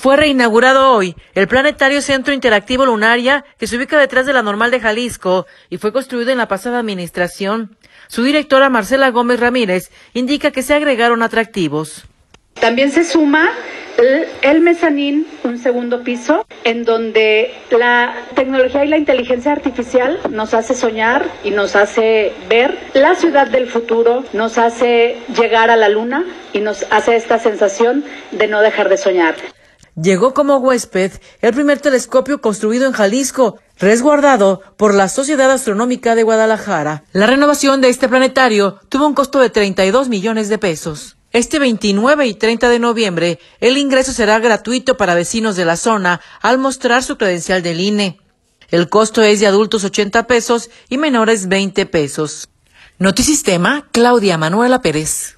Fue reinaugurado hoy el Planetario Centro Interactivo Lunaria, que se ubica detrás de la Normal de Jalisco y fue construido en la pasada administración. Su directora, Marcela Gómez Ramírez, indica que se agregaron atractivos. También se suma el mezanín, un segundo piso, en donde la tecnología y la inteligencia artificial nos hace soñar y nos hace ver la ciudad del futuro, nos hace llegar a la luna y nos hace esta sensación de no dejar de soñar. Llegó como huésped el primer telescopio construido en Jalisco, resguardado por la Sociedad Astronómica de Guadalajara. La renovación de este planetario tuvo un costo de 32 millones de pesos. Este 29 y 30 de noviembre, el ingreso será gratuito para vecinos de la zona al mostrar su credencial del INE. El costo es de adultos 80 pesos y menores 20 pesos. Notisistema, Claudia Manuela Pérez.